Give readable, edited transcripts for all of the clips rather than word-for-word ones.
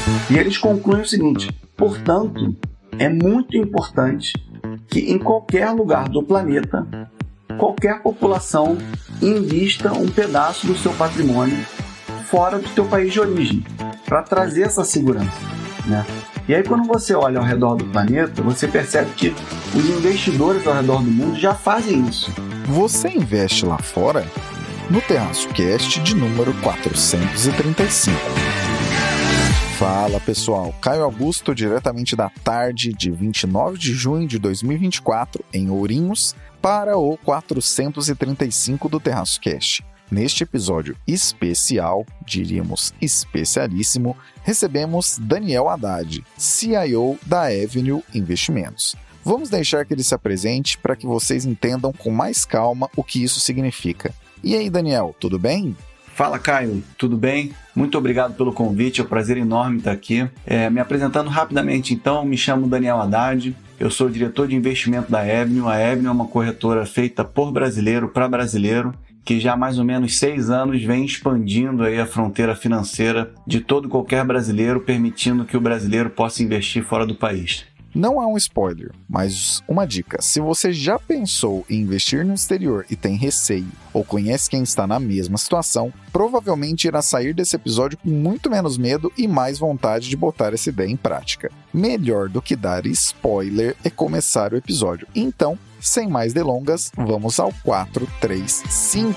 E eles concluem o seguinte: portanto, é muito importante que em qualquer lugar do planeta, qualquer população invista um pedaço do seu patrimônio fora do teu país de origem, para trazer essa segurança, né? E aí, quando você olha ao redor do planeta, você percebe que os investidores ao redor do mundo já fazem isso. Você investe lá fora? No Terraço Cast de número 435. Fala pessoal, Caio Augusto, diretamente da tarde de 29 de junho de 2024, em Ourinhos, para o 435 do Terraço Cast. Neste episódio especial, diríamos especialíssimo, recebemos Daniel Haddad, CIO da Avenue Investimentos. Vamos deixar que ele se apresente para que vocês entendam com mais calma o que isso significa. E aí, Daniel, tudo bem? Fala, Caio, tudo bem? Muito obrigado pelo convite, é um prazer enorme estar aqui. Me apresentando rapidamente, então, me chamo Daniel Haddad, eu sou diretor de investimento da Avenue. A Avenue é uma corretora feita por brasileiro para brasileiro, que já há mais ou menos 6 anos vem expandindo aí a fronteira financeira de todo e qualquer brasileiro, permitindo que o brasileiro possa investir fora do país. Não é um spoiler, mas uma dica: se você já pensou em investir no exterior e tem receio, ou conhece quem está na mesma situação, provavelmente irá sair desse episódio com muito menos medo e mais vontade de botar essa ideia em prática. Melhor do que dar spoiler é começar o episódio. Então, sem mais delongas, vamos ao 435.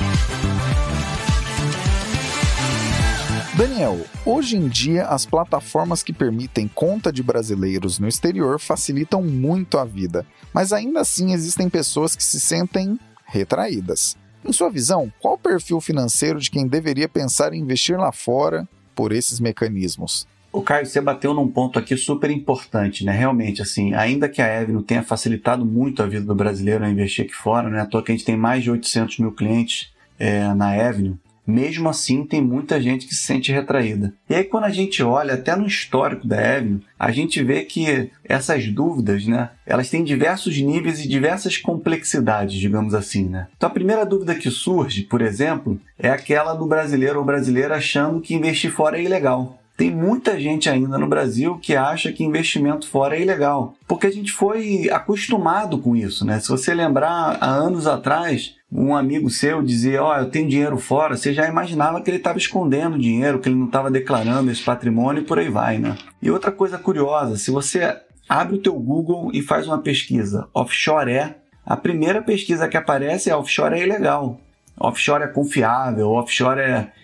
Daniel, hoje em dia as plataformas que permitem conta de brasileiros no exterior facilitam muito a vida, mas ainda assim existem pessoas que se sentem retraídas. Em sua visão, qual o perfil financeiro de quem deveria pensar em investir lá fora por esses mecanismos? O Caio, você bateu num ponto aqui super importante, né? Realmente, assim, ainda que a Avenue tenha facilitado muito a vida do brasileiro a investir aqui fora, né? À toa que a gente tem mais de 800 mil clientes na Avenue, mesmo assim tem muita gente que se sente retraída. E aí, quando a gente olha até no histórico da Avenue, a gente vê que essas dúvidas, né? Elas têm diversos níveis e diversas complexidades, digamos assim, né? Então, a primeira dúvida que surge, por exemplo, é aquela do brasileiro ou brasileira achando que investir fora é ilegal. Tem muita gente ainda no Brasil que acha que investimento fora é ilegal, porque a gente foi acostumado com isso, né? Se você lembrar, há anos atrás, um amigo seu dizia: eu tenho dinheiro fora, você já imaginava que ele estava escondendo dinheiro, que ele não estava declarando esse patrimônio e por aí vai, né? E outra coisa curiosa, se você abre o teu Google e faz uma pesquisa, offshore a primeira pesquisa que aparece é offshore é ilegal, offshore é confiável, offshore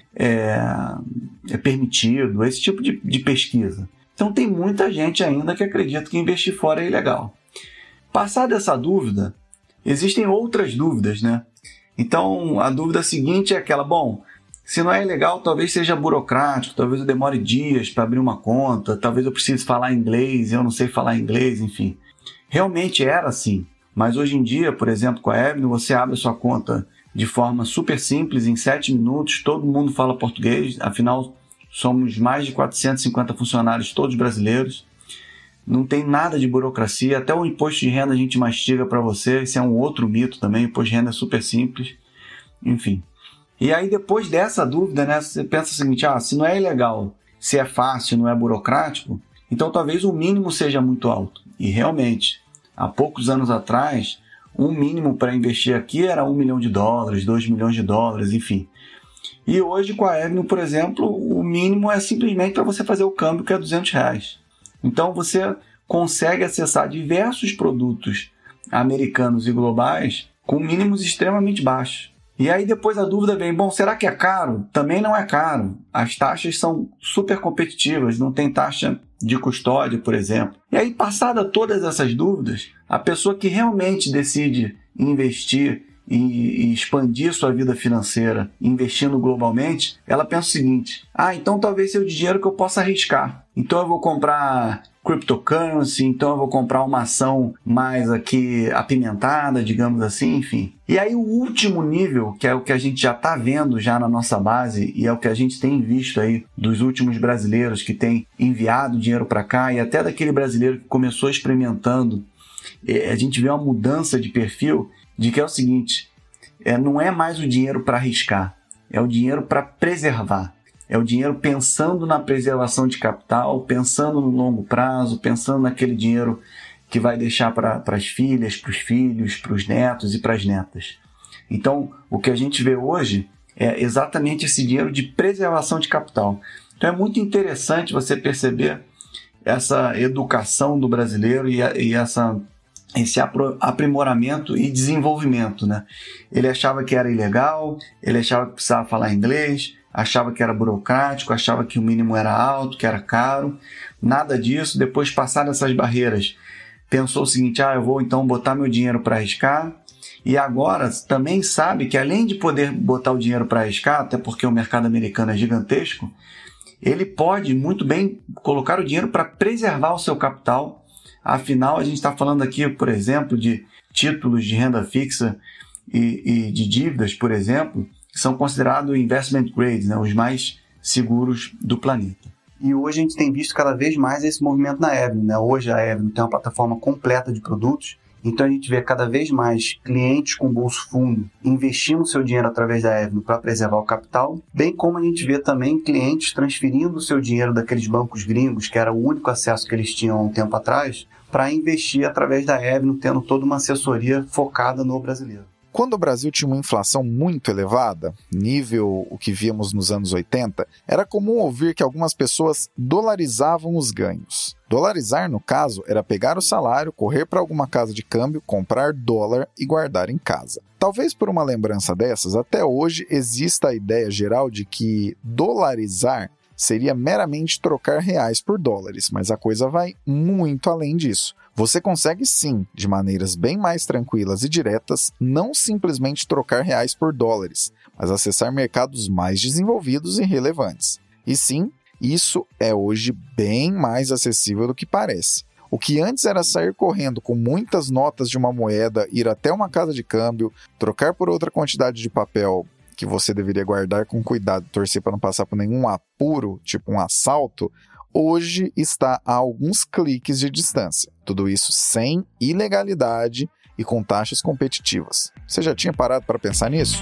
é permitido, esse tipo de pesquisa. Então tem muita gente ainda que acredita que investir fora é ilegal. Passada essa dúvida, existem outras dúvidas, né? Então a dúvida seguinte é aquela: se não é ilegal, talvez seja burocrático, talvez eu demore dias para abrir uma conta, talvez eu precise falar inglês e eu não sei falar inglês, enfim. Realmente era assim, mas hoje em dia, por exemplo, com a Avenue, você abre a sua conta de forma super simples, em 7 minutos, todo mundo fala português, afinal somos mais de 450 funcionários, todos brasileiros, não tem nada de burocracia, até o imposto de renda a gente mastiga para você, esse é um outro mito também, o imposto de renda é super simples, enfim. E aí depois dessa dúvida, né, você pensa o seguinte: se não é ilegal, se é fácil, não é burocrático, então talvez o mínimo seja muito alto. E realmente, há poucos anos atrás, um mínimo para investir aqui era $1 milhão, $2 milhões, enfim. E hoje com a Avenue, por exemplo, o mínimo é simplesmente para você fazer o câmbio, que é R$200. Então você consegue acessar diversos produtos americanos e globais com mínimos extremamente baixos. E aí depois a dúvida vem: será que é caro? Também não é caro. As taxas são super competitivas, não tem taxa de custódia, por exemplo. E aí, passada todas essas dúvidas, a pessoa que realmente decide investir e expandir sua vida financeira investindo globalmente, ela pensa o seguinte: então talvez seja o dinheiro que eu possa arriscar. Então eu vou comprar cryptocurrency, então eu vou comprar uma ação mais aqui apimentada, digamos assim, enfim. E aí o último nível, que é o que a gente já está vendo já na nossa base e é o que a gente tem visto aí dos últimos brasileiros que têm enviado dinheiro para cá e até daquele brasileiro que começou experimentando, a gente vê uma mudança de perfil de que é o seguinte: não é mais o dinheiro para arriscar, é o dinheiro para preservar. É o dinheiro pensando na preservação de capital, pensando no longo prazo, pensando naquele dinheiro que vai deixar para as filhas, para os filhos, para os netos e para as netas. Então, o que a gente vê hoje é exatamente esse dinheiro de preservação de capital. Então, é muito interessante você perceber essa educação do brasileiro e esse aprimoramento e desenvolvimento, né? Ele achava que era ilegal, ele achava que precisava falar inglês, achava que era burocrático, achava que o mínimo era alto, que era caro. Nada disso. Depois de passar dessas barreiras, pensou o seguinte: eu vou então botar meu dinheiro para arriscar. E agora também sabe que, além de poder botar o dinheiro para arriscar, até porque o mercado americano é gigantesco, ele pode muito bem colocar o dinheiro para preservar o seu capital. Afinal, a gente está falando aqui, por exemplo, de títulos de renda fixa e de dívidas, por exemplo, que são considerados investment grade, né, os mais seguros do planeta. E hoje a gente tem visto cada vez mais esse movimento na Avenue, né? Hoje a Avenue tem uma plataforma completa de produtos, então a gente vê cada vez mais clientes com bolso fundo investindo seu dinheiro através da Avenue para preservar o capital, bem como a gente vê também clientes transferindo o seu dinheiro daqueles bancos gringos, que era o único acesso que eles tinham há um tempo atrás, para investir através da Avenue, tendo toda uma assessoria focada no brasileiro. Quando o Brasil tinha uma inflação muito elevada, nível o que víamos nos anos 80, era comum ouvir que algumas pessoas dolarizavam os ganhos. Dolarizar, no caso, era pegar o salário, correr para alguma casa de câmbio, comprar dólar e guardar em casa. Talvez por uma lembrança dessas, até hoje exista a ideia geral de que dolarizar seria meramente trocar reais por dólares, mas a coisa vai muito além disso. Você consegue sim, de maneiras bem mais tranquilas e diretas, não simplesmente trocar reais por dólares, mas acessar mercados mais desenvolvidos e relevantes. E sim, isso é hoje bem mais acessível do que parece. O que antes era sair correndo com muitas notas de uma moeda, ir até uma casa de câmbio, trocar por outra quantidade de papel que você deveria guardar com cuidado, torcer para não passar por nenhum apuro, tipo um assalto, hoje está a alguns cliques de distância. Tudo isso sem ilegalidade e com taxas competitivas. Você já tinha parado para pensar nisso?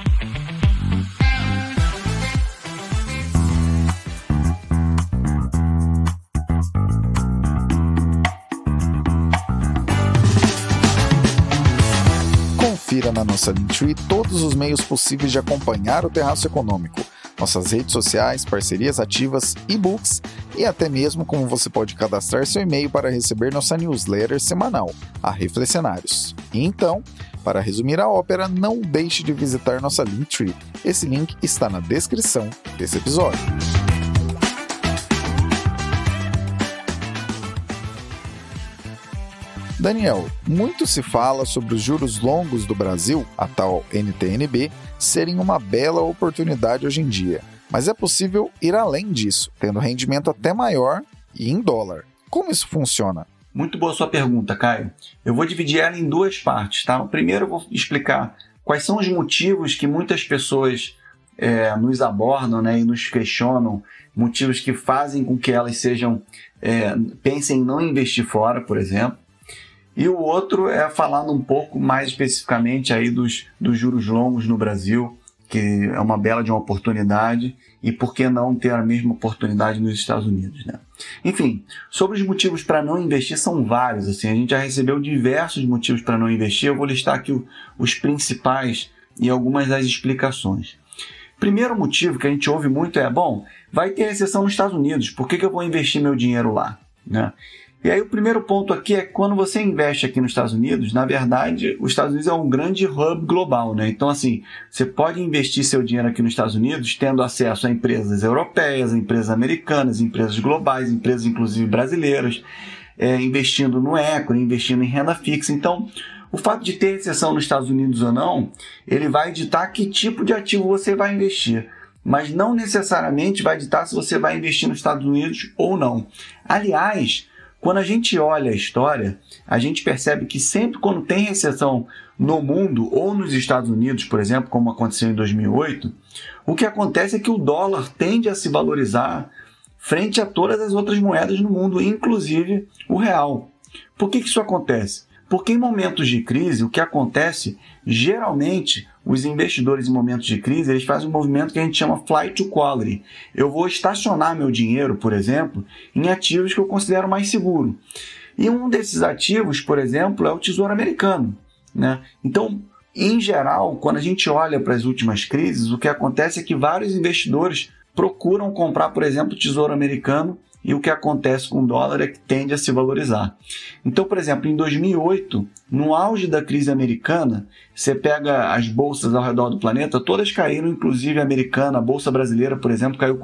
Confira na nossa Linktree todos os meios possíveis de acompanhar o Terraço Econômico, nossas redes sociais, parcerias ativas, e-books e até mesmo como você pode cadastrar seu e-mail para receber nossa newsletter semanal, a Reflecionários. E então, para resumir a ópera, não deixe de visitar nossa Linktree. Esse link está na descrição desse episódio. Daniel, muito se fala sobre os juros longos do Brasil, a tal NTN-B, serem uma bela oportunidade hoje em dia. Mas é possível ir além disso, tendo rendimento até maior e em dólar. Como isso funciona? Muito boa sua pergunta, Caio. Eu vou dividir ela em duas partes, tá? Primeiro eu vou explicar quais são os motivos que muitas pessoas nos abordam, né, e nos questionam, motivos que fazem com que elas pensem em não investir fora, por exemplo. E o outro é falando um pouco mais especificamente aí dos juros longos no Brasil, que é uma bela de uma oportunidade, e por que não ter a mesma oportunidade nos Estados Unidos, né? Enfim, sobre os motivos para não investir, são vários. Assim, a gente já recebeu diversos motivos para não investir, eu vou listar aqui os principais e algumas das explicações. Primeiro motivo que a gente ouve muito é, vai ter recessão nos Estados Unidos, por que eu vou investir meu dinheiro lá, né? E aí o primeiro ponto aqui é que quando você investe aqui nos Estados Unidos, na verdade, os Estados Unidos é um grande hub global, né? Então, assim, você pode investir seu dinheiro aqui nos Estados Unidos tendo acesso a empresas europeias, a empresas americanas, empresas globais, empresas inclusive brasileiras, investindo no equity, investindo em renda fixa. Então, o fato de ter recessão nos Estados Unidos ou não, ele vai ditar que tipo de ativo você vai investir, mas não necessariamente vai ditar se você vai investir nos Estados Unidos ou não. Aliás, quando a gente olha a história, a gente percebe que sempre quando tem recessão no mundo ou nos Estados Unidos, por exemplo, como aconteceu em 2008, o que acontece é que o dólar tende a se valorizar frente a todas as outras moedas no mundo, inclusive o real. Por que isso acontece? Porque em momentos de crise, o que acontece, geralmente, os investidores em momentos de crise, eles fazem um movimento que a gente chama flight to quality. Eu vou estacionar meu dinheiro, por exemplo, em ativos que eu considero mais seguro. E um desses ativos, por exemplo, é o Tesouro Americano, né? Então, em geral, quando a gente olha para as últimas crises, o que acontece é que vários investidores procuram comprar, por exemplo, o Tesouro Americano, e o que acontece com o dólar é que tende a se valorizar. Então, por exemplo, em 2008, no auge da crise americana, você pega as bolsas ao redor do planeta, todas caíram, inclusive a americana, a bolsa brasileira, por exemplo, caiu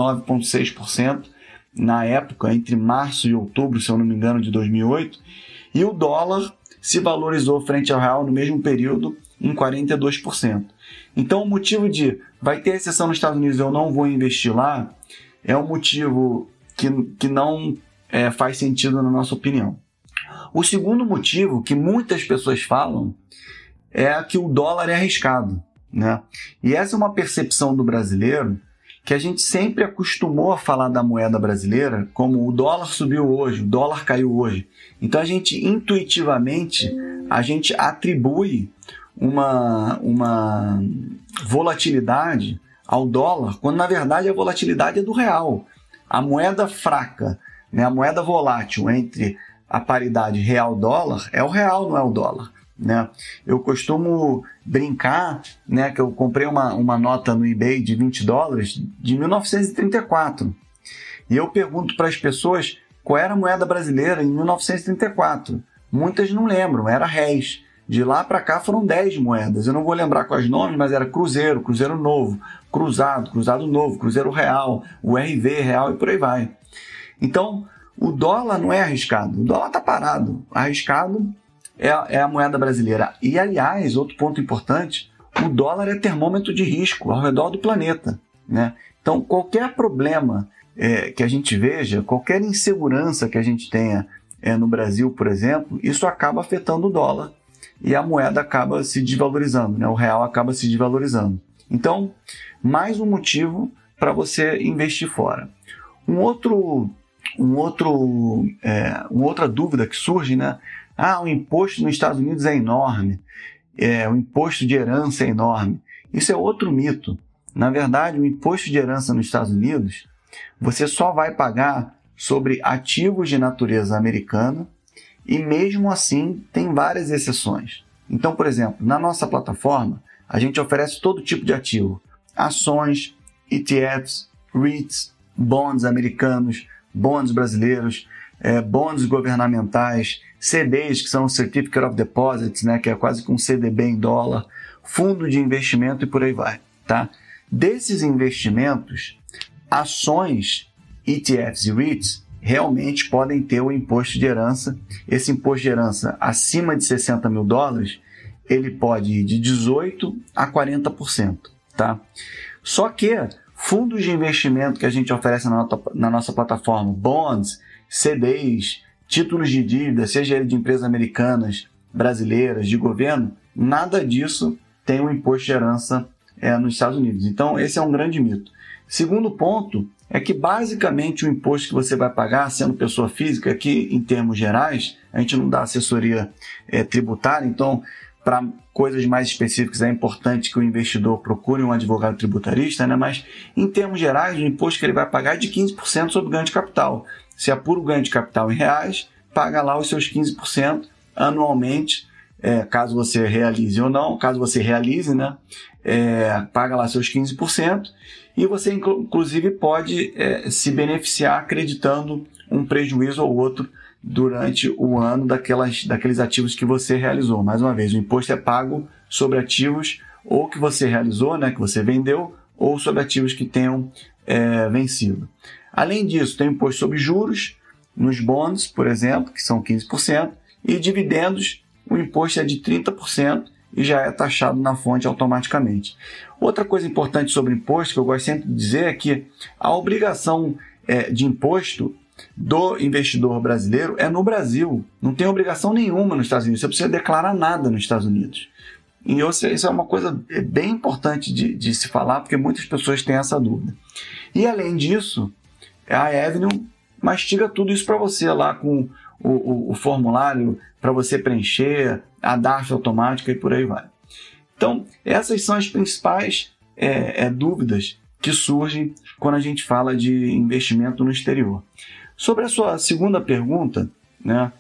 49,6% na época, entre março e outubro, se eu não me engano, de 2008, e o dólar se valorizou frente ao real no mesmo período em 42%. Então, o motivo de vai ter recessão nos Estados Unidos, eu não vou investir lá, é um motivo que não faz sentido na nossa opinião. O segundo motivo que muitas pessoas falam é que o dólar é arriscado, né? E essa é uma percepção do brasileiro que a gente sempre acostumou a falar da moeda brasileira como o dólar subiu hoje, o dólar caiu hoje. Então a gente intuitivamente atribui uma volatilidade ao dólar, quando na verdade a volatilidade é do real. A moeda fraca, né, a moeda volátil entre a paridade real-dólar é o real, não é o dólar, né? Eu costumo brincar, né, que eu comprei uma nota no eBay de $20 de 1934. E eu pergunto para as pessoas qual era a moeda brasileira em 1934. Muitas não lembram, era réis. De lá para cá foram 10 moedas. Eu não vou lembrar quais nomes, mas era Cruzeiro, Cruzeiro Novo, Cruzado, Cruzado Novo, Cruzeiro Real, o RV Real e por aí vai. Então, o dólar não é arriscado. O dólar está parado. Arriscado é a moeda brasileira. E, aliás, outro ponto importante, o dólar é termômetro de risco ao redor do planeta, né? Então, qualquer problema que a gente veja, qualquer insegurança que a gente tenha no Brasil, por exemplo, isso acaba afetando o dólar. E a moeda acaba se desvalorizando, né? O real acaba se desvalorizando. Então, mais um motivo para você investir fora. Uma outra dúvida que surge, né? O imposto nos Estados Unidos é enorme, o imposto de herança é enorme. Isso é outro mito. Na verdade, o imposto de herança nos Estados Unidos, você só vai pagar sobre ativos de natureza americana. E mesmo assim, tem várias exceções. Então, por exemplo, na nossa plataforma, a gente oferece todo tipo de ativo. Ações, ETFs, REITs, bonds americanos, bonds brasileiros, bonds governamentais, CDs, que são Certificate of Deposits, né, que é quase que um CDB em dólar, fundo de investimento e por aí vai. Tá? Desses investimentos, ações, ETFs e REITs, realmente podem ter o imposto de herança. Esse imposto de herança acima de $60 mil, ele pode ir de 18% a 40%. Tá? Só que fundos de investimento que a gente oferece na nossa plataforma, bonds, CDs, títulos de dívida, seja ele de empresas americanas, brasileiras, de governo, nada disso tem um imposto de herança nos Estados Unidos. Então, esse é um grande mito. Segundo ponto é que, basicamente, o imposto que você vai pagar, sendo pessoa física, aqui, em termos gerais, a gente não dá assessoria tributária, então, para coisas mais específicas, é importante que o investidor procure um advogado tributarista, né? Mas, em termos gerais, o imposto que ele vai pagar é de 15% sobre o ganho de capital. Se apura o ganho de capital em reais, paga lá os seus 15% anualmente, caso você realize ou não, caso você realize, né? Paga lá seus 15%, e você, inclusive, pode se beneficiar acreditando um prejuízo ou outro durante o ano daqueles ativos que você realizou. Mais uma vez, o imposto é pago sobre ativos ou que você realizou, né, que você vendeu, ou sobre ativos que tenham vencido. Além disso, tem imposto sobre juros nos bonds, por exemplo, que são 15%, e dividendos, o imposto é de 30%, e já é taxado na fonte automaticamente. Outra coisa importante sobre imposto, que eu gosto sempre de dizer, é que a obrigação de imposto do investidor brasileiro é no Brasil. Não tem obrigação nenhuma nos Estados Unidos. Você não precisa declarar nada nos Estados Unidos. E isso é uma coisa bem importante de se falar, porque muitas pessoas têm essa dúvida. E além disso, a Avenue mastiga tudo isso para você lá com o formulário para você preencher, a DARF automática e por aí vai. Então, essas são as principais dúvidas que surgem quando a gente fala de investimento no exterior. Sobre a sua segunda pergunta, né,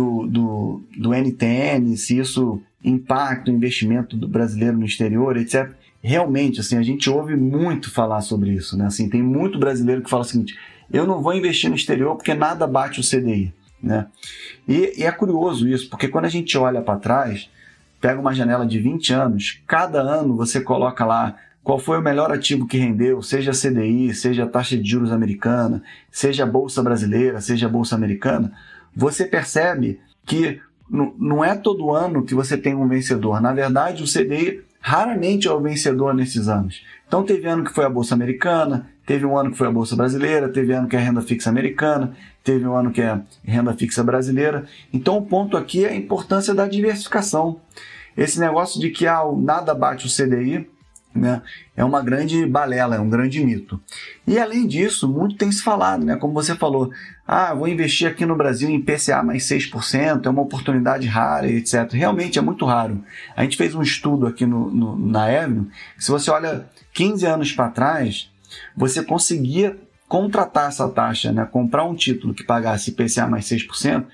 do NTN, se isso impacta o investimento do brasileiro no exterior, etc. Realmente, assim, a gente ouve muito falar sobre isso, né? Assim, tem muito brasileiro que fala o seguinte: eu não vou investir no exterior porque nada bate o CDI, né? E é curioso isso, porque quando a gente olha para trás, pega uma janela de 20 anos, cada ano você coloca lá qual foi o melhor ativo que rendeu, seja CDI, seja a taxa de juros americana, seja a Bolsa Brasileira, seja a Bolsa Americana, você percebe que não é todo ano que você tem um vencedor. Na verdade, o CDI raramente é o vencedor nesses anos. Então, teve ano que foi a Bolsa Americana, teve um ano que foi a Bolsa Brasileira, teve ano que é a renda fixa americana, teve um ano que é a renda fixa brasileira. Então, o ponto aqui é a importância da diversificação. Esse negócio de que nada bate o CDI, né, é uma grande balela, é um grande mito. E além disso, muito tem se falado, né, como você falou, vou investir aqui no Brasil em IPCA mais 6%, é uma oportunidade rara, etc. Realmente é muito raro. A gente fez um estudo aqui na Avenue, se você olha 15 anos para trás, você conseguia contratar essa taxa, né, comprar um título que pagasse IPCA mais 6%,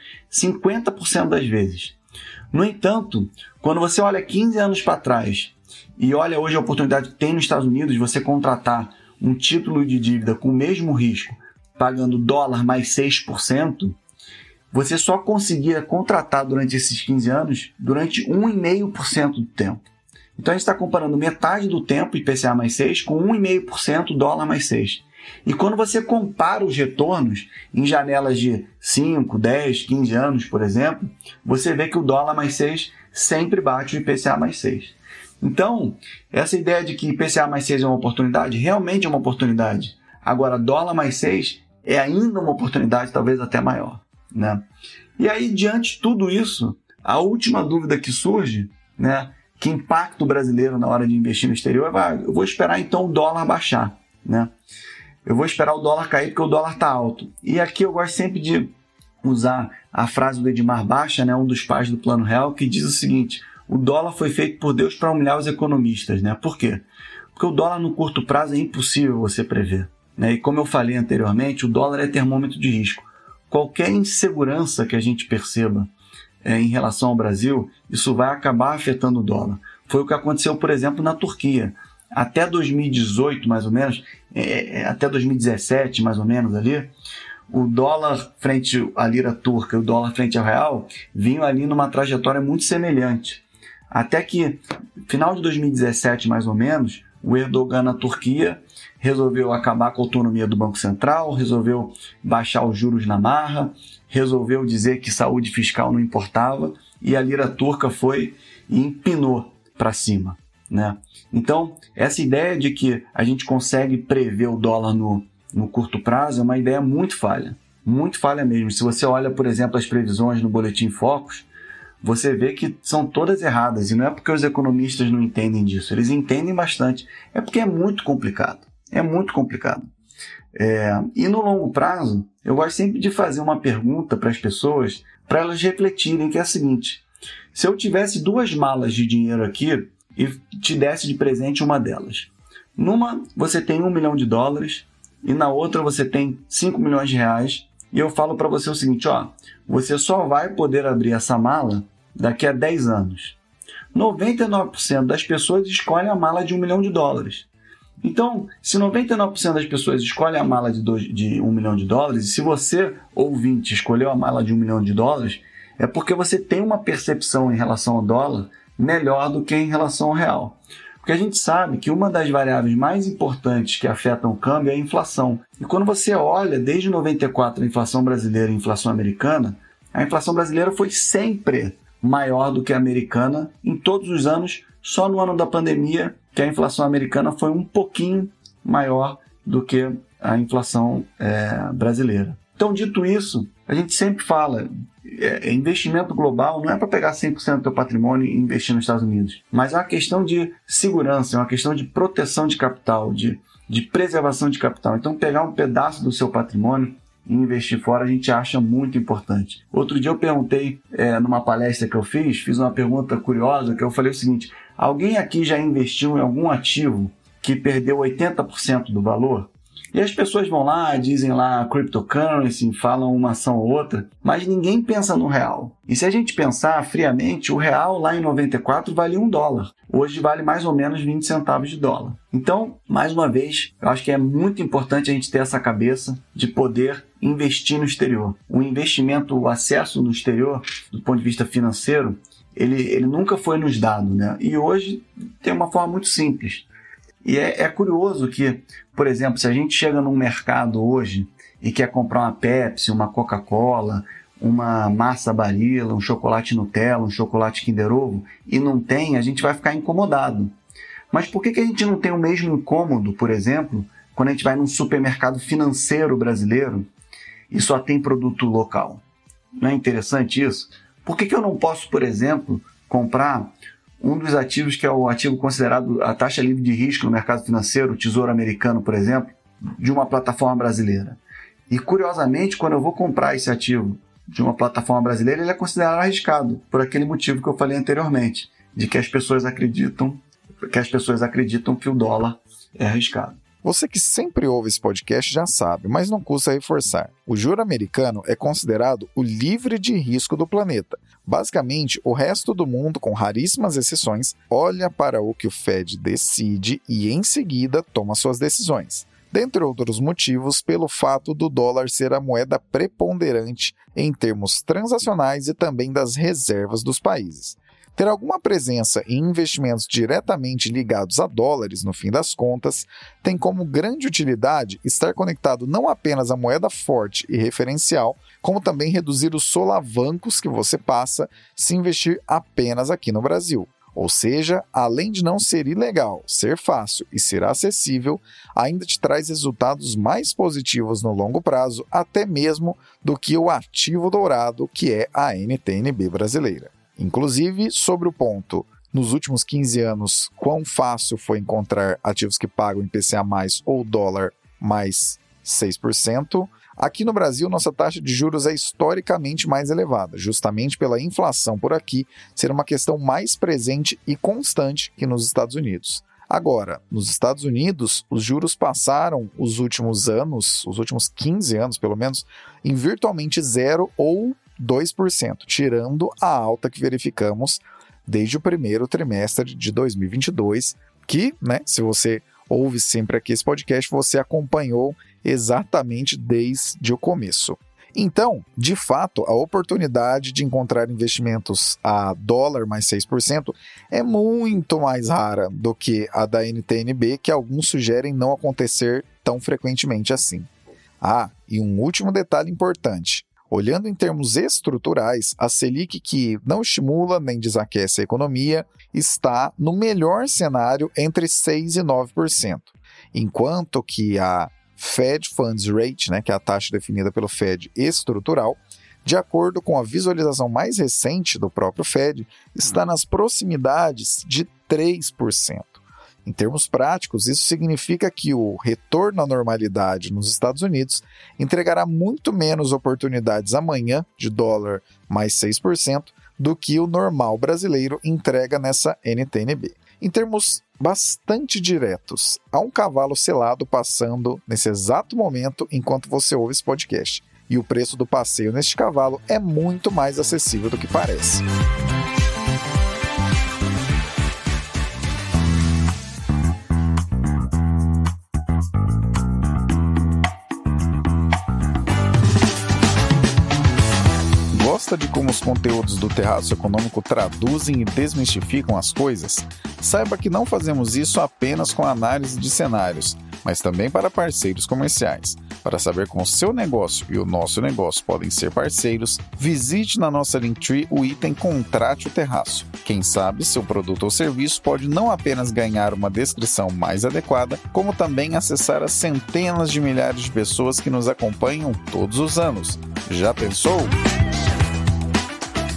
50% das vezes. No entanto, quando você olha 15 anos para trás e olha hoje a oportunidade que tem nos Estados Unidos de você contratar um título de dívida com o mesmo risco, pagando dólar mais 6%, você só conseguia contratar durante esses 15 anos durante 1,5% do tempo. Então a gente está comparando metade do tempo IPCA mais 6 com 1,5% dólar mais 6. E quando você compara os retornos em janelas de 5, 10, 15 anos, por exemplo, você vê que o dólar mais 6 sempre bate o IPCA mais 6. Então, essa ideia de que IPCA mais 6 é uma oportunidade, realmente é uma oportunidade. Agora, dólar mais 6 é ainda uma oportunidade, talvez até maior, né? E aí, diante de tudo isso, a última dúvida que surge, né, que impacta o brasileiro na hora de investir no exterior, eu vou esperar então o dólar baixar, né? Eu vou esperar o dólar cair porque o dólar está alto. E aqui eu gosto sempre de usar a frase do Edmar Baixa, né, um dos pais do Plano Real, que diz o seguinte: o dólar foi feito por Deus para humilhar os economistas, né? Por quê? Porque o dólar no curto prazo é impossível você prever, né? E como eu falei anteriormente, o dólar é termômetro de risco. Qualquer insegurança que a gente perceba em relação ao Brasil, isso vai acabar afetando o dólar. Foi o que aconteceu, por exemplo, na Turquia. Até 2018, mais ou menos, até 2017, mais ou menos ali, o dólar frente à lira turca e o dólar frente ao real vinham ali numa trajetória muito semelhante. Até que, final de 2017, mais ou menos, o Erdogan na Turquia resolveu acabar com a autonomia do Banco Central, resolveu baixar os juros na marra, resolveu dizer que saúde fiscal não importava e a lira turca foi e empinou para cima, né? Então, essa ideia de que a gente consegue prever o dólar no curto prazo é uma ideia muito falha mesmo. Se você olha, por exemplo, as previsões no Boletim Focus, você vê que são todas erradas, e não é porque os economistas não entendem disso, eles entendem bastante, é porque é muito complicado, e no longo prazo, eu gosto sempre de fazer uma pergunta para as pessoas, para elas refletirem, que é a seguinte: se eu tivesse 2 malas de dinheiro aqui e te desse de presente uma delas, numa você tem $1 milhão e na outra você tem 5 milhões de reais, e eu falo para você o seguinte, você só vai poder abrir essa mala daqui a 10 anos. 99% das pessoas escolhem a mala de $1 milhão. Então, se 99% das pessoas escolhem a mala de $1 milhão, e se você, ouvinte, escolheu a mala de $1 milhão, é porque você tem uma percepção em relação ao dólar melhor do que em relação ao real. Porque a gente sabe que uma das variáveis mais importantes que afetam o câmbio é a inflação. E quando você olha, desde 94, a inflação brasileira e a inflação americana, a inflação brasileira foi sempre maior do que a americana em todos os anos, só no ano da pandemia que a inflação americana foi um pouquinho maior do que a inflação brasileira. Então, dito isso, a gente sempre fala, investimento global não é para pegar 100% do teu patrimônio e investir nos Estados Unidos, mas é uma questão de segurança, é uma questão de proteção de capital, de preservação de capital. Então, pegar um pedaço do seu patrimônio em investir fora, a gente acha muito importante. Outro dia eu perguntei, numa palestra que eu fiz uma pergunta curiosa, que eu falei o seguinte: alguém aqui já investiu em algum ativo que perdeu 80% do valor? E as pessoas vão lá, dizem lá cryptocurrency, falam uma ação ou outra, mas ninguém pensa no real. E se a gente pensar friamente, o real lá em 94 valia $1. Hoje vale mais ou menos 20 centavos de dólar. Então, mais uma vez, eu acho que é muito importante a gente ter essa cabeça de poder investir no exterior. O investimento, o acesso no exterior, do ponto de vista financeiro, ele nunca foi nos dado, né? E hoje tem uma forma muito simples. E é curioso que, por exemplo, se a gente chega num mercado hoje e quer comprar uma Pepsi, uma Coca-Cola, uma massa Barilla, um chocolate Nutella, um chocolate Kinder Ovo, e não tem, a gente vai ficar incomodado. Mas por que a gente não tem o mesmo incômodo, por exemplo, quando a gente vai num supermercado financeiro brasileiro e só tem produto local? Não é interessante isso? Por que eu não posso, por exemplo, comprar um dos ativos que é o ativo considerado a taxa livre de risco no mercado financeiro, o Tesouro Americano, por exemplo, de uma plataforma brasileira? E, curiosamente, quando eu vou comprar esse ativo de uma plataforma brasileira, ele é considerado arriscado, por aquele motivo que eu falei anteriormente, de que as pessoas acreditam que o dólar é arriscado. Você que sempre ouve esse podcast já sabe, mas não custa reforçar. O juro americano é considerado o livre de risco do planeta. Basicamente, o resto do mundo, com raríssimas exceções, olha para o que o Fed decide e, em seguida, toma suas decisões. Dentre outros motivos, pelo fato do dólar ser a moeda preponderante em termos transacionais e também das reservas dos países. Ter alguma presença em investimentos diretamente ligados a dólares, no fim das contas, tem como grande utilidade estar conectado não apenas à moeda forte e referencial, como também reduzir os solavancos que você passa se investir apenas aqui no Brasil. Ou seja, além de não ser ilegal, ser fácil e ser acessível, ainda te traz resultados mais positivos no longo prazo, até mesmo do que o ativo dourado que é a NTN-B brasileira. Inclusive, sobre o ponto, nos últimos 15 anos, quão fácil foi encontrar ativos que pagam IPCA+, ou dólar mais 6%, aqui no Brasil nossa taxa de juros é historicamente mais elevada, justamente pela inflação por aqui ser uma questão mais presente e constante que nos Estados Unidos. Agora, nos Estados Unidos, os juros passaram os últimos 15 anos pelo menos, em virtualmente 0 ou 2%, tirando a alta que verificamos desde o primeiro trimestre de 2022, que, se você ouve sempre aqui esse podcast, você acompanhou exatamente desde o começo. Então, de fato, a oportunidade de encontrar investimentos a dólar mais 6% é muito mais rara do que a da NTN-B, que alguns sugerem não acontecer tão frequentemente assim. E um último detalhe importante. Olhando em termos estruturais, a Selic, que não estimula nem desaquece a economia, está no melhor cenário entre 6% e 9%, enquanto que a Fed Funds Rate, que é a taxa definida pelo Fed estrutural, de acordo com a visualização mais recente do próprio Fed, está nas proximidades de 3%. Em termos práticos, isso significa que o retorno à normalidade nos Estados Unidos entregará muito menos oportunidades amanhã de dólar mais 6% do que o normal brasileiro entrega nessa NTN-B. Em termos bastante diretos, há um cavalo selado passando nesse exato momento enquanto você ouve esse podcast. E o preço do passeio neste cavalo é muito mais acessível do que parece. Gosta de como os conteúdos do Terraço Econômico traduzem e desmistificam as coisas? Saiba que não fazemos isso apenas com análise de cenários, mas também para parceiros comerciais. Para saber como o seu negócio e o nosso negócio podem ser parceiros, visite na nossa Linktree o item Contrate o Terraço. Quem sabe seu produto ou serviço pode não apenas ganhar uma descrição mais adequada, como também acessar as centenas de milhares de pessoas que nos acompanham todos os anos. Já pensou?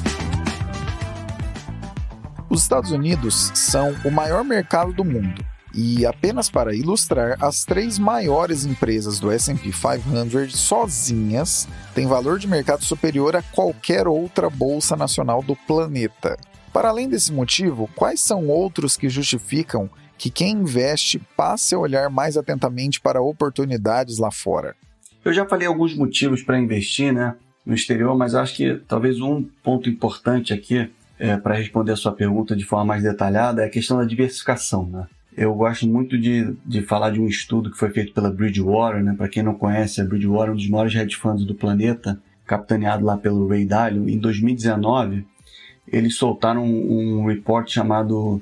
Os Estados Unidos são o maior mercado do mundo E apenas para ilustrar, as 3 maiores empresas do S&P 500 sozinhas têm valor de mercado superior a qualquer outra bolsa nacional do planeta. Para além desse motivo, quais são outros que justificam que quem investe passe a olhar mais atentamente para oportunidades lá fora? Eu já falei alguns motivos para investir, né, no exterior, mas acho que talvez um ponto importante aqui para responder a sua pergunta de forma mais detalhada é a questão da diversificação, né? Eu gosto muito de falar de um estudo que foi feito pela Bridgewater, né? Para quem não conhece, a Bridgewater é um dos maiores hedge funds do planeta, capitaneado lá pelo Ray Dalio. Em 2019, eles soltaram um report chamado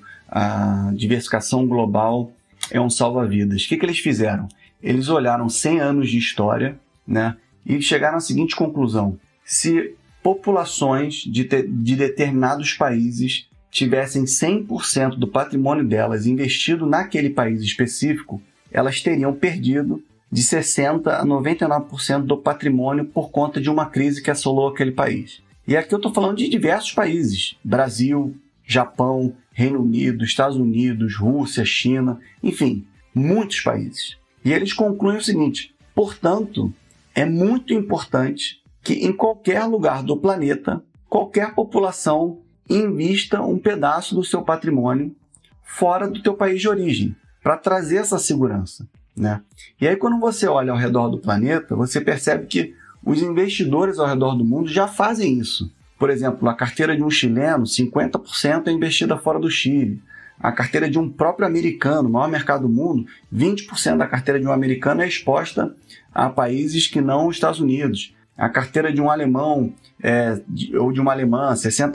a Diversificação Global é um Salva-Vidas. O que eles fizeram? Eles olharam 100 anos de história, né? E chegaram à seguinte conclusão: se populações de determinados países tivessem 100% do patrimônio delas investido naquele país específico, elas teriam perdido de 60% a 99% do patrimônio por conta de uma crise que assolou aquele país. E aqui eu estou falando de diversos países: Brasil, Japão, Reino Unido, Estados Unidos, Rússia, China, enfim, muitos países. E eles concluem o seguinte: portanto, é muito importante que em qualquer lugar do planeta, qualquer população invista um pedaço do seu patrimônio fora do teu país de origem, para trazer essa segurança, né? E aí quando você olha ao redor do planeta, você percebe que os investidores ao redor do mundo já fazem isso. Por exemplo, a carteira de um chileno, 50% é investida fora do Chile. A carteira de um próprio americano, o maior mercado do mundo, 20% da carteira de um americano é exposta a países que não os Estados Unidos. A carteira de um alemão ou de uma alemã,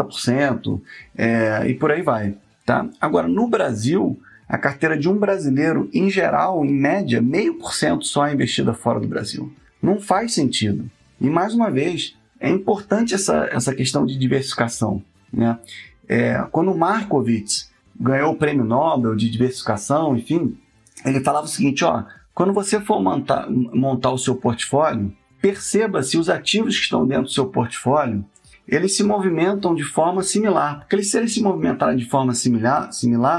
60%, e por aí vai. Tá? Agora, no Brasil, a carteira de um brasileiro, em geral, em média, 0,5% só é investida fora do Brasil. Não faz sentido. E, mais uma vez, é importante essa questão de diversificação, né? Quando o Markowitz ganhou o prêmio Nobel de diversificação, enfim, ele falava o seguinte: quando você for montar o seu portfólio, perceba se os ativos que estão dentro do seu portfólio, eles se movimentam de forma similar. Porque se eles se movimentarem de forma similar,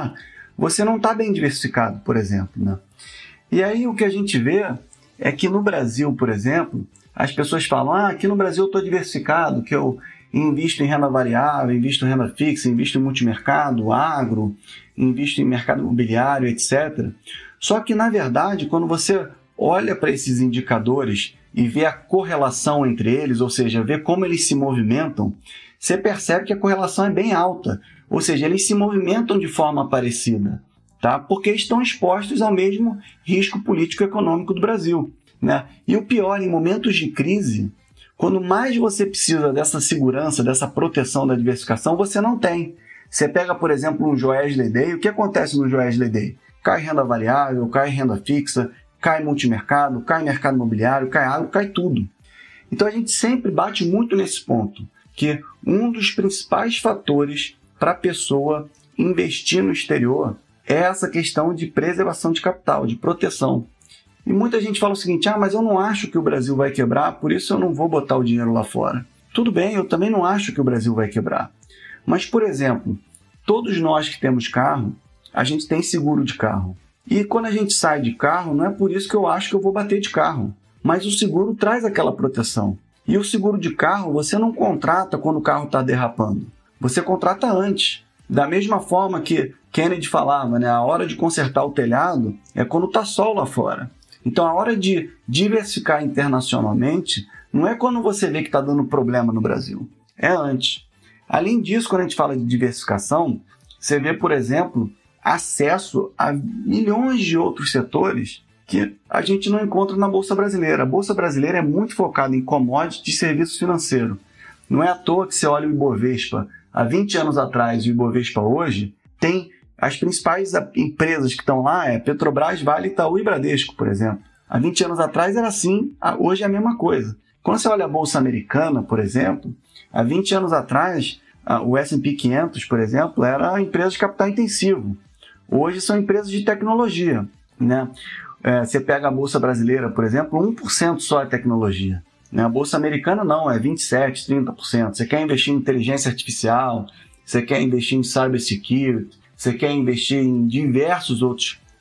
você não está bem diversificado, por exemplo, né? E aí o que a gente vê é que no Brasil, por exemplo, as pessoas falam: aqui no Brasil eu estou diversificado, que eu invisto em renda variável, invisto em renda fixa, invisto em multimercado, agro, invisto em mercado imobiliário, etc. Só que, na verdade, quando você olha para esses indicadores e vê a correlação entre eles, ou seja, vê como eles se movimentam, você percebe que a correlação é bem alta. Ou seja, eles se movimentam de forma parecida, tá? Porque estão expostos ao mesmo risco político-econômico do Brasil, né? E o pior, em momentos de crise, quando mais você precisa dessa segurança, dessa proteção da diversificação, você não tem. Você pega, por exemplo, um Joesley Day. O que acontece no Joesley Day? Cai renda variável, cai renda fixa, cai multimercado, cai mercado imobiliário, cai agro, cai tudo. Então a gente sempre bate muito nesse ponto, que um dos principais fatores para a pessoa investir no exterior é essa questão de preservação de capital, de proteção. E muita gente fala o seguinte: mas eu não acho que o Brasil vai quebrar, por isso eu não vou botar o dinheiro lá fora. Tudo bem, eu também não acho que o Brasil vai quebrar. Mas, por exemplo, todos nós que temos carro, a gente tem seguro de carro. E quando a gente sai de carro, não é por isso que eu acho que eu vou bater de carro. Mas o seguro traz aquela proteção. E o seguro de carro você não contrata quando o carro está derrapando. Você contrata antes. Da mesma forma que Kennedy falava, né? A hora de consertar o telhado é quando está sol lá fora. Então, a hora de diversificar internacionalmente não é quando você vê que está dando problema no Brasil. É antes. Além disso, quando a gente fala de diversificação, você vê, por exemplo, acesso a milhões de outros setores que a gente não encontra na Bolsa Brasileira. A Bolsa Brasileira é muito focada em commodities e serviços financeiros. Não é à toa que você olha o Ibovespa há 20 anos atrás e o Ibovespa hoje, tem as principais empresas que estão lá, Petrobras, Vale, Itaú e Bradesco, por exemplo. Há 20 anos atrás era assim, hoje é a mesma coisa. Quando você olha a Bolsa Americana, por exemplo, há 20 anos atrás, o S&P 500, por exemplo, era empresa de capital intensivo. Hoje são empresas de tecnologia, né? Você pega a Bolsa Brasileira, por exemplo, 1% só é tecnologia. A Bolsa Americana não, é 27%, 30%. Você quer investir em inteligência artificial, você quer investir em cybersecurity, você quer investir em diversos outros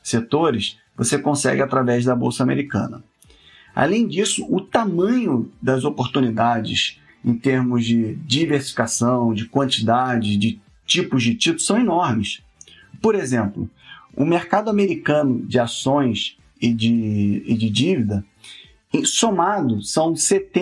setores, você consegue através da Bolsa Americana. Além disso, o tamanho das oportunidades em termos de diversificação, de quantidade, de tipos de títulos são enormes. Por exemplo, o mercado americano de ações e de dívida, somado, são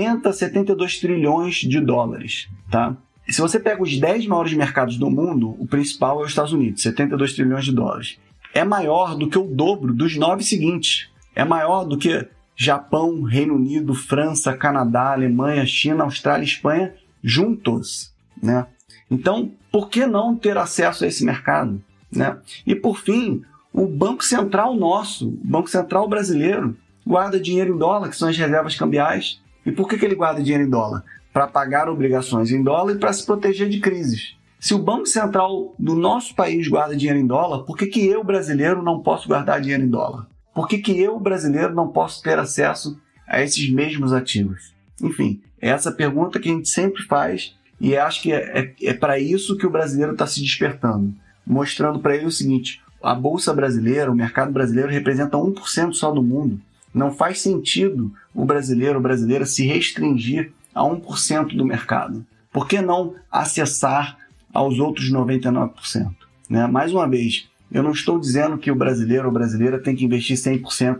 72 trilhões de dólares. Tá? Se você pega os 10 maiores mercados do mundo, o principal é os Estados Unidos, 72 trilhões de dólares. É maior do que o dobro dos 9 seguintes. É maior do que Japão, Reino Unido, França, Canadá, Alemanha, China, Austrália e Espanha juntos. Né? Então, por que não ter acesso a esse mercado? Né? E, por fim, o Banco Central nosso, o Banco Central brasileiro, guarda dinheiro em dólar, que são as reservas cambiais. E por que ele guarda dinheiro em dólar? Para pagar obrigações em dólar e para se proteger de crises. Se o Banco Central do nosso país guarda dinheiro em dólar, por que eu, brasileiro, não posso guardar dinheiro em dólar? Por que eu, brasileiro, não posso ter acesso a esses mesmos ativos? Enfim, é essa pergunta que a gente sempre faz e acho que é para isso que o brasileiro está se despertando. Mostrando para ele o seguinte: a Bolsa brasileira, o mercado brasileiro representa 1% só do mundo. Não faz sentido o brasileiro ou brasileira se restringir a 1% do mercado. Por que não acessar aos outros 99%? Né? Mais uma vez, eu não estou dizendo que o brasileiro ou brasileira tem que investir 100%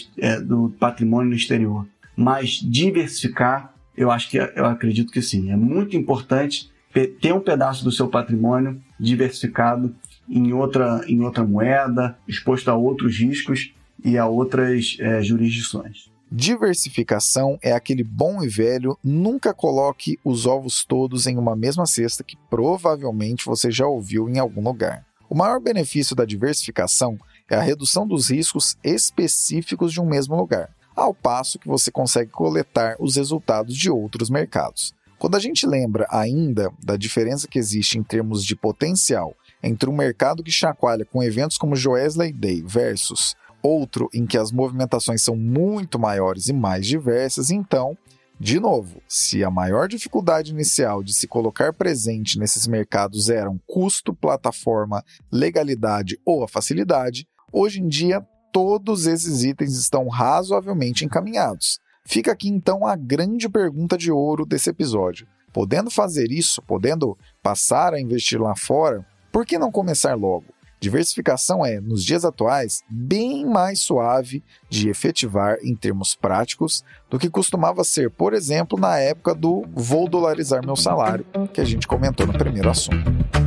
do patrimônio no exterior, mas diversificar, eu acredito que sim. É muito importante ter um pedaço do seu patrimônio diversificado em outra moeda, exposto a outros riscos e a outras jurisdições. Diversificação é aquele bom e velho nunca coloque os ovos todos em uma mesma cesta que provavelmente você já ouviu em algum lugar. O maior benefício da diversificação é a redução dos riscos específicos de um mesmo lugar, ao passo que você consegue coletar os resultados de outros mercados. Quando a gente lembra ainda da diferença que existe em termos de potencial entre um mercado que chacoalha com eventos como Joesley Day versus outro em que as movimentações são muito maiores e mais diversas, então, de novo, se a maior dificuldade inicial de se colocar presente nesses mercados eram custo, plataforma, legalidade ou a facilidade, hoje em dia todos esses itens estão razoavelmente encaminhados. Fica aqui então a grande pergunta de ouro desse episódio. Podendo fazer isso, podendo passar a investir lá fora, por que não começar logo? Diversificação é, nos dias atuais, bem mais suave de efetivar em termos práticos do que costumava ser, por exemplo, na época do vou dolarizar meu salário, que a gente comentou no primeiro assunto.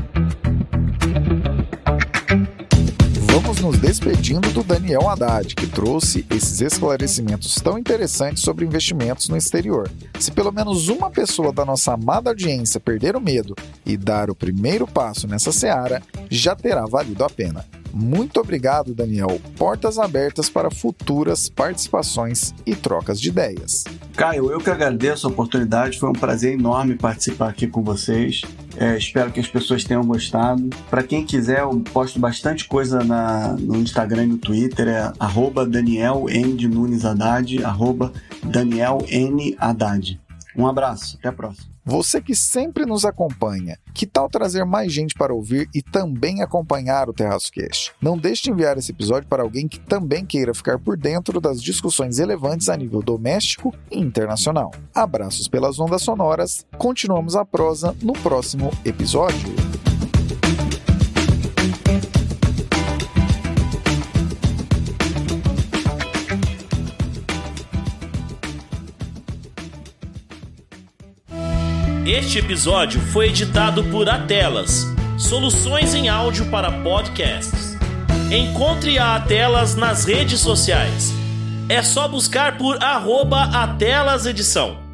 Vamos nos despedindo do Daniel Haddad, que trouxe esses esclarecimentos tão interessantes sobre investimentos no exterior. Se pelo menos uma pessoa da nossa amada audiência perder o medo e dar o primeiro passo nessa seara, já terá valido a pena. Muito obrigado, Daniel. Portas abertas para futuras participações e trocas de ideias. Caio, eu que agradeço a oportunidade, foi um prazer enorme participar aqui com vocês. Espero que as pessoas tenham gostado. Para quem quiser, eu posto bastante coisa no Instagram e no Twitter, é @DanielN_Nunes_Haddad, @DanielN_Haddad. Um abraço, até a próxima. Você que sempre nos acompanha, que tal trazer mais gente para ouvir e também acompanhar o Terraço Cast? Não deixe de enviar esse episódio para alguém que também queira ficar por dentro das discussões relevantes a nível doméstico e internacional. Abraços pelas ondas sonoras, continuamos a prosa no próximo episódio. Este episódio foi editado por Atelas, soluções em áudio para podcasts. Encontre a Atelas nas redes sociais. É só buscar por @AtelasEdição.